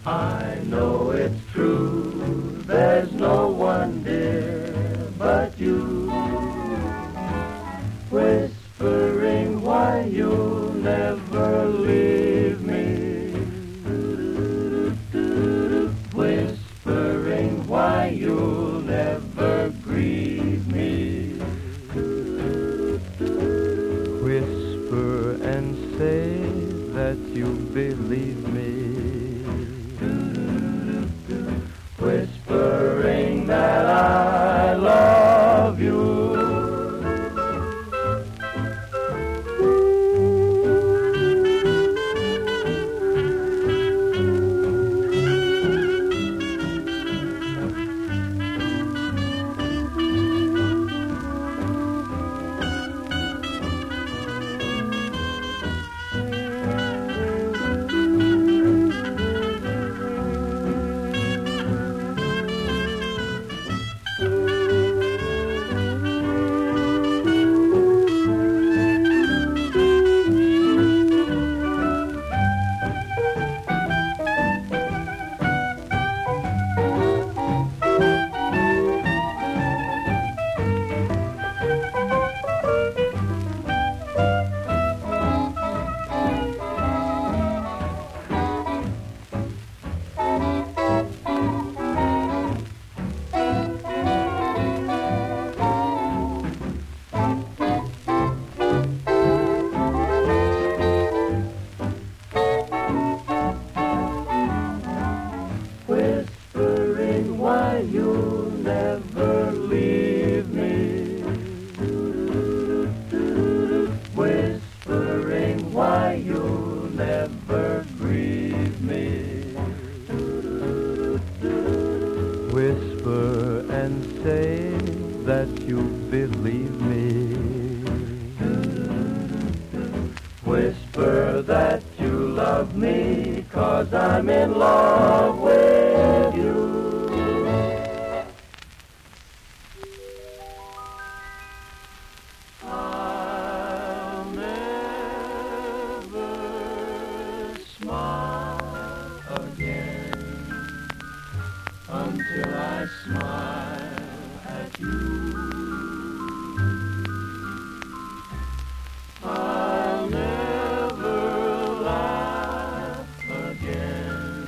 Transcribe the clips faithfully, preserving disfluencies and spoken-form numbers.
I know it's true, there's no one dear but you, whispering why you'll never leave me, whispering why you'll never grieve me. Whisper and say that you believe me, whispering that I love you. Whispering why you'll never leave me, whispering why you'll never grieve me. whisper and say that you believe me, whisper that you love me, 'cause I'm in love with you. I'll never smile again until I smile at you. I'll never laugh again.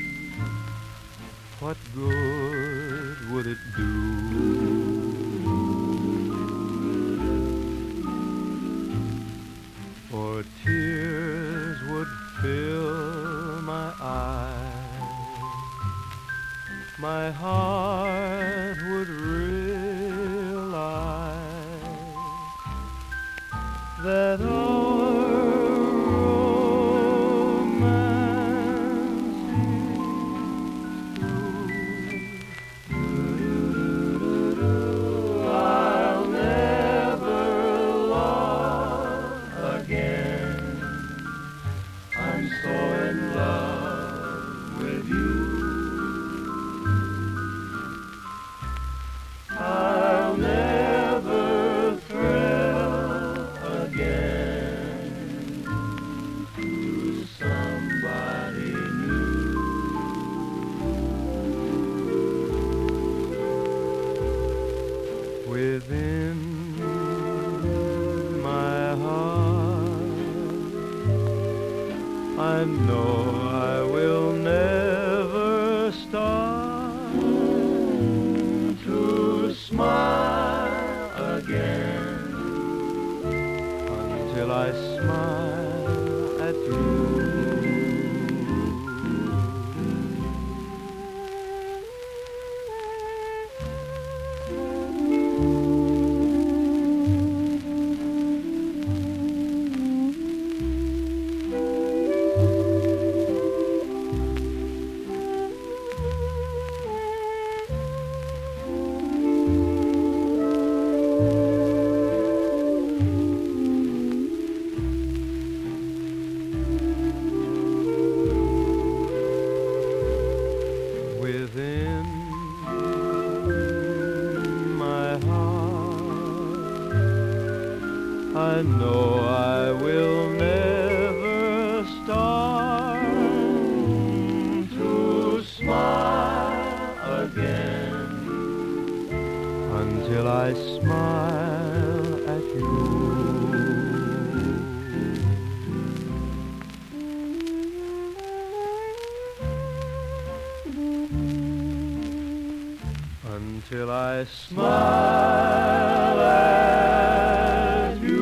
what good would it do? For tears would fill my eyes, my heart would realize that our romance I'll never love again. I'm so in love with you. I'll never thrill again to somebody new. within my heart. I know I will never start To smile again until I smile at you. Within my heart, I know I will never start to I smile at you. Until I smile at you.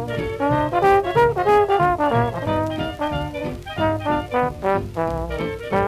Thank you.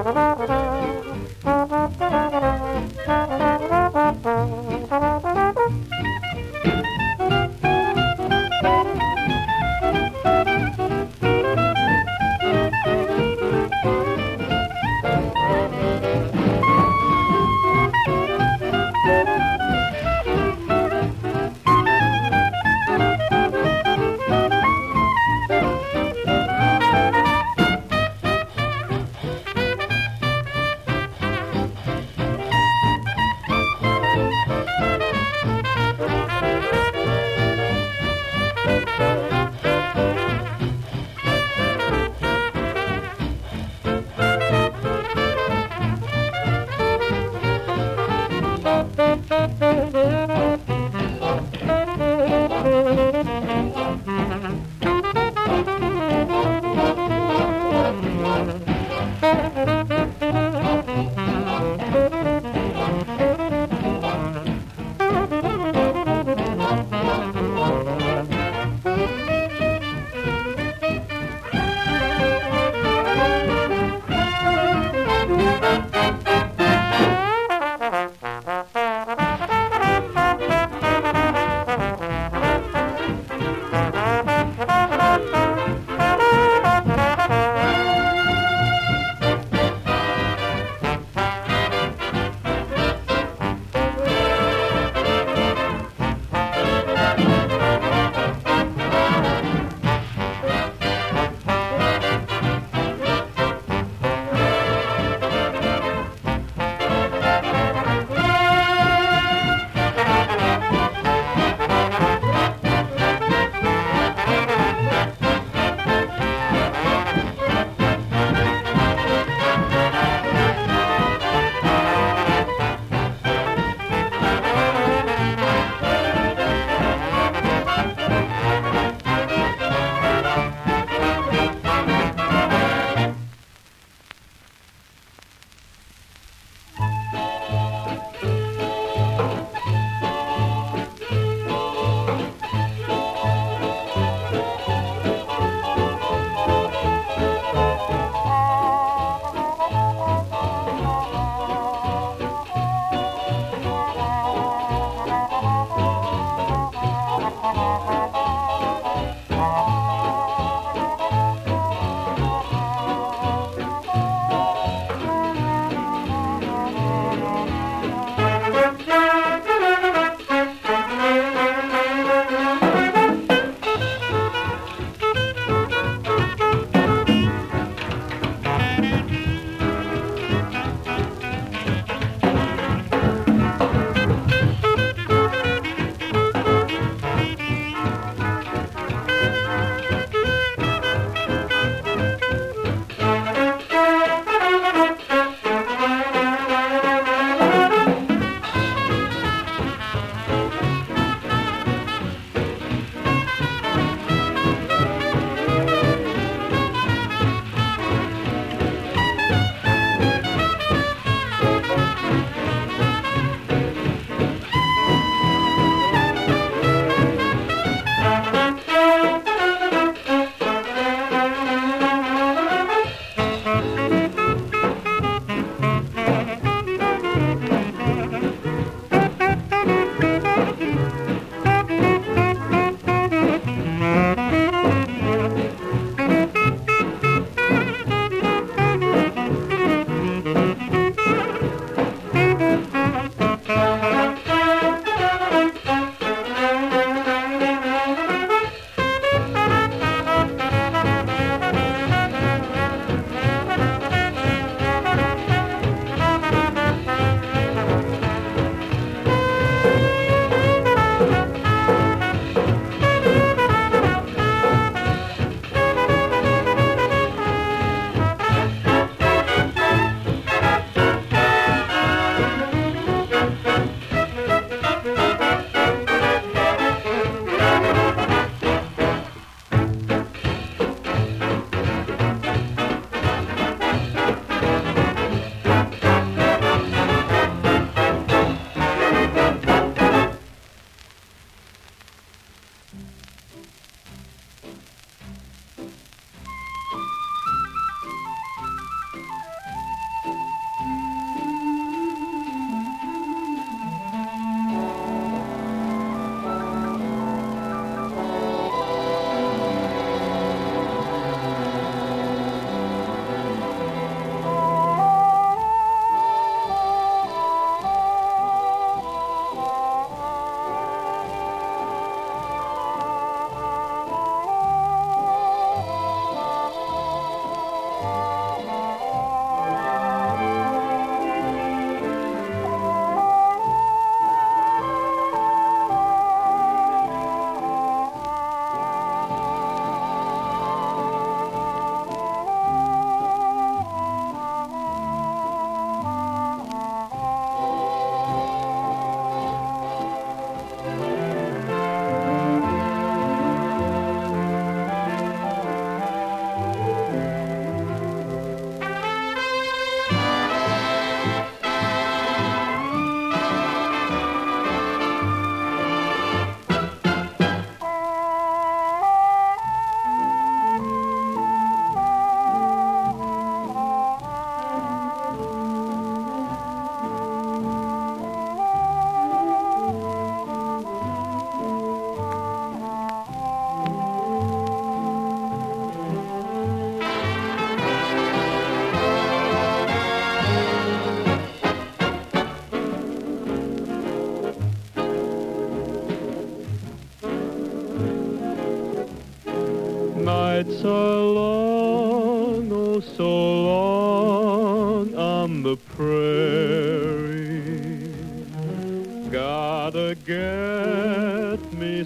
Nights are long, oh so long on the prairie. Gotta get me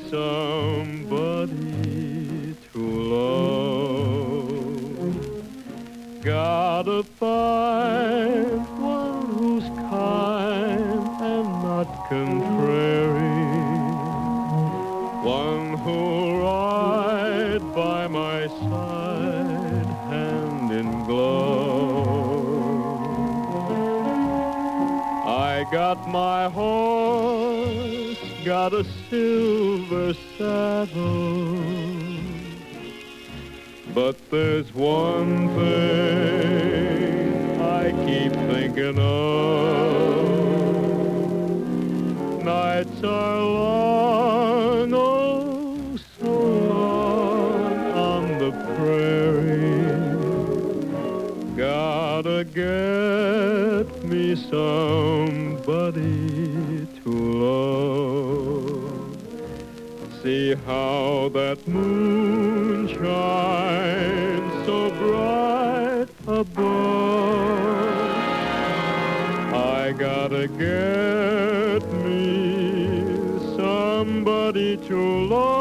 somebody to love. Gotta find one who's kind and not contrary. One who'll ride by my side, hand in glove. I got my horse, got a silver saddle, but there's one thing I keep thinking of. Nights are long, oh so long on the prairie. Gotta get me somebody to love. See how that moon shines so bright above. I gotta get me somebody to love.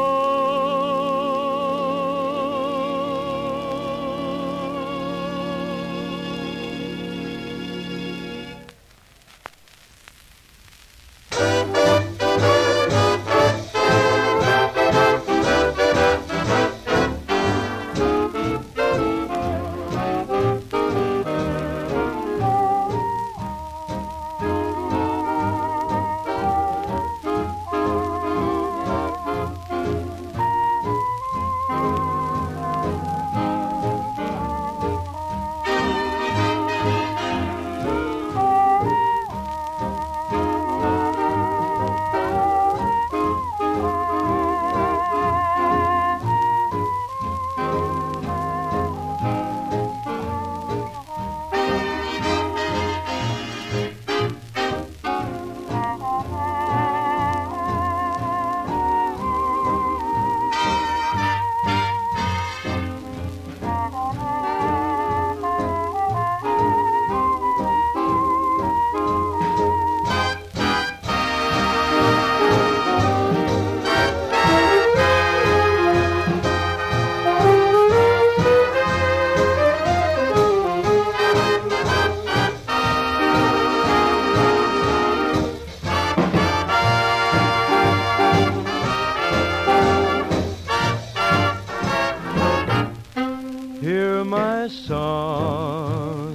Hear my song,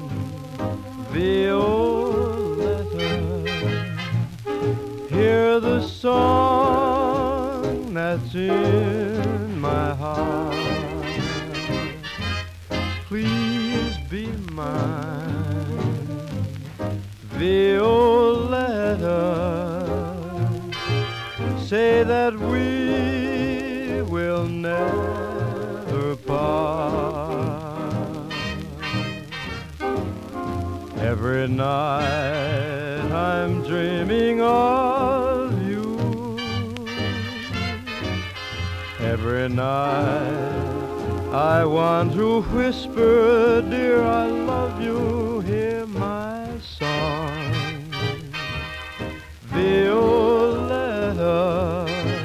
Violetta. Hear the song that's in my heart. Please be mine, Violetta. Say that we will never part. Every night I'm dreaming of you. Every night I want to whisper, dear, I love you. Hear my song, Violetta.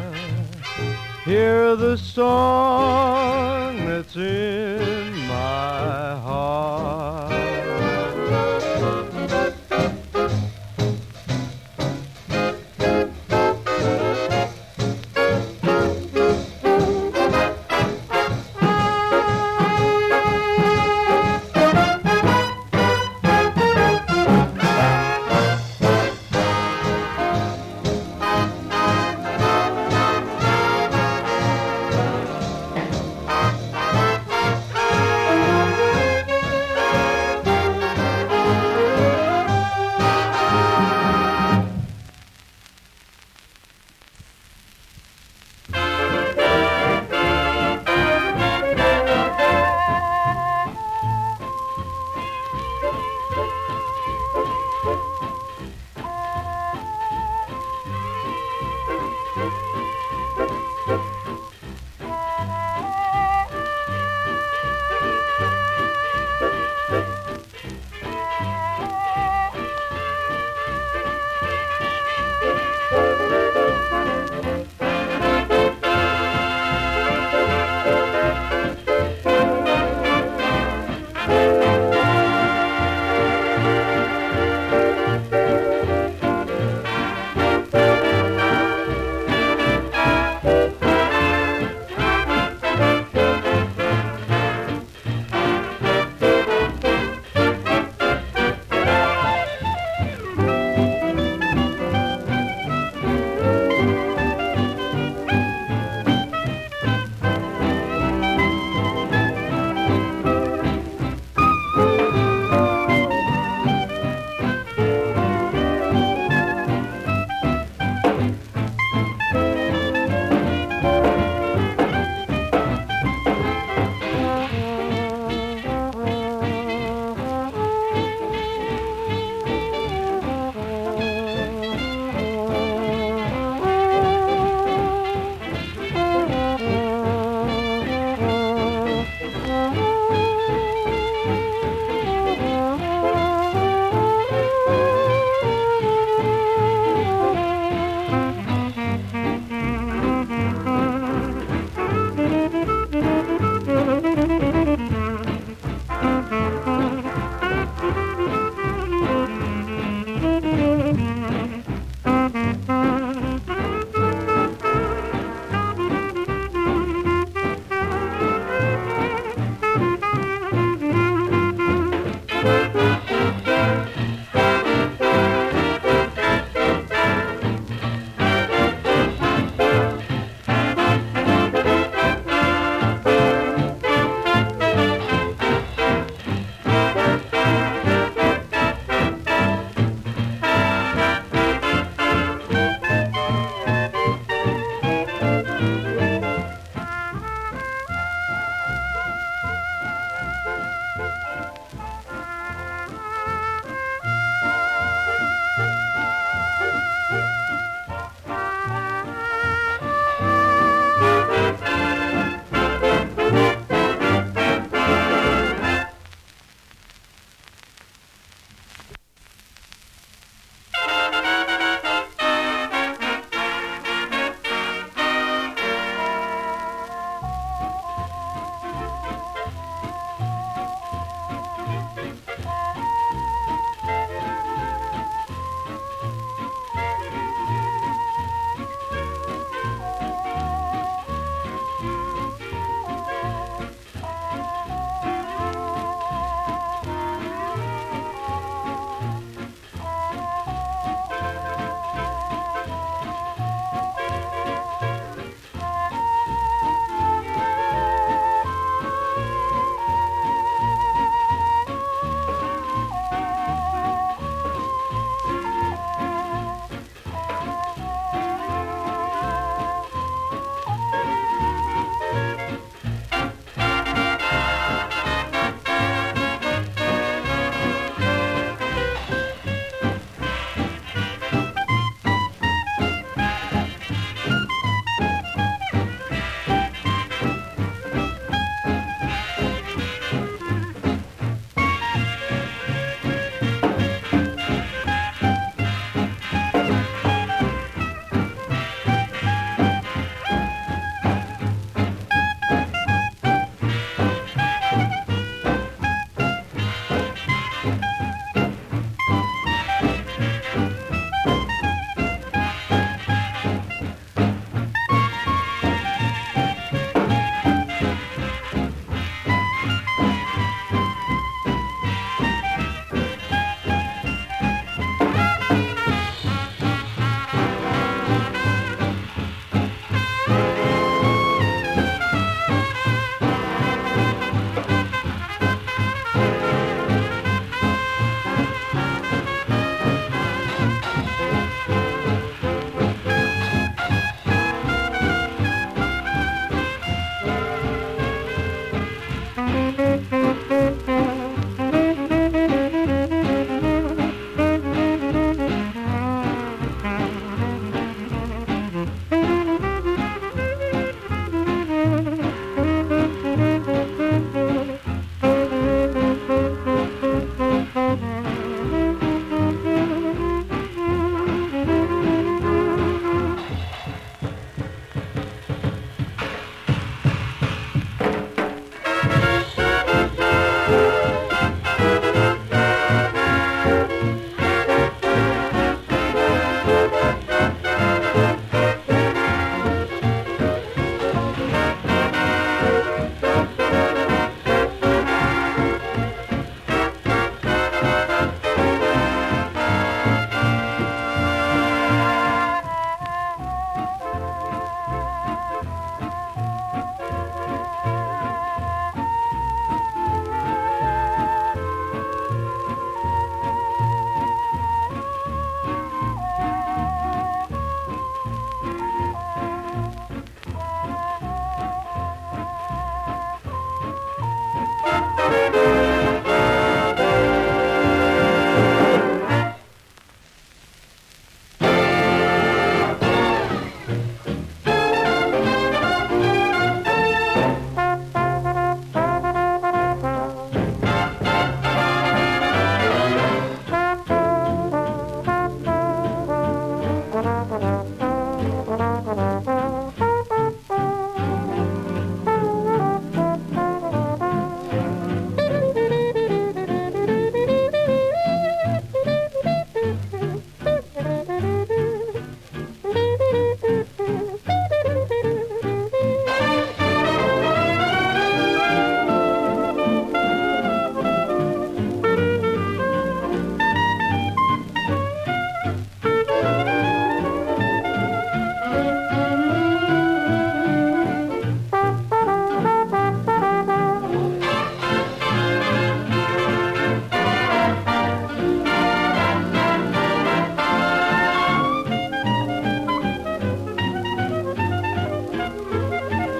Hear the song that's in my heart.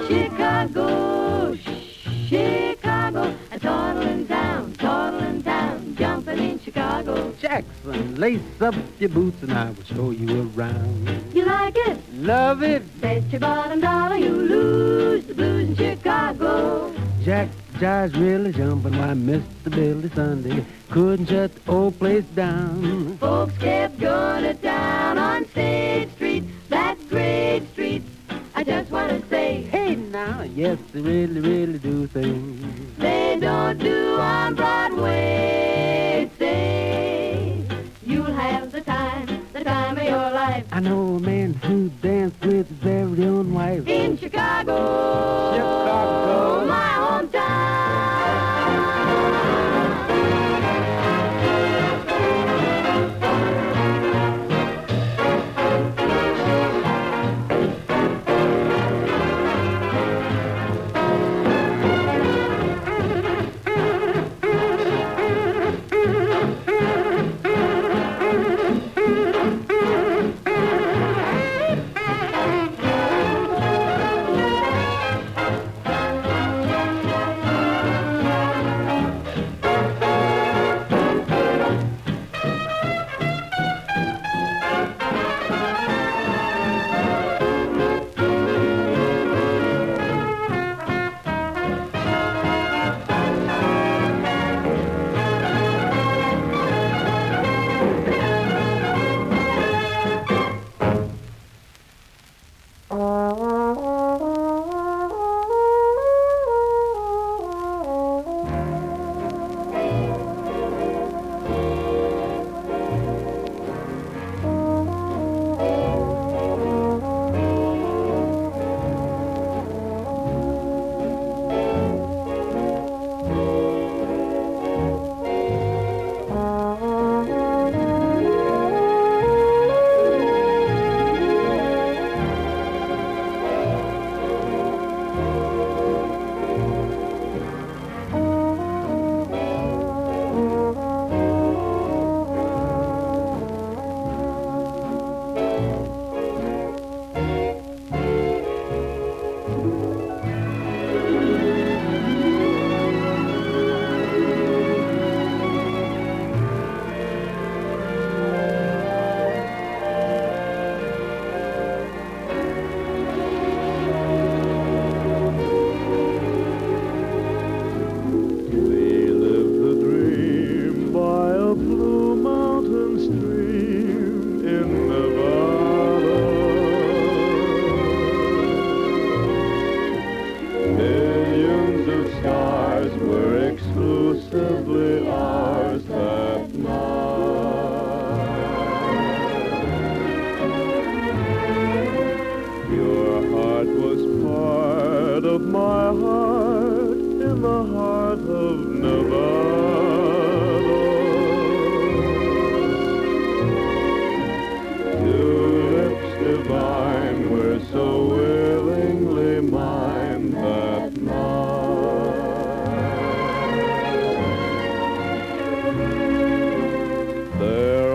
Chicago, Chicago, a toddling town, toddling town, jumping in Chicago. Jackson, lace up your boots and I will show you around. You like it? Love it. Bet your bottom dollar you lose the blues in Chicago. Jack Jive's really jumping while Mister Billy Sunday couldn't shut the old place down. Folks kept going to town on State Street, that great street. I just want to say, Hey now, yes, they really, really do things they don't do on Broadway. Say, you'll have the time, the time of your life I know a man who danced with his very own wife. in Chicago, Chicago. my hometown.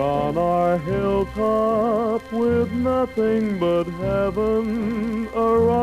Hilltop with nothing but heaven around.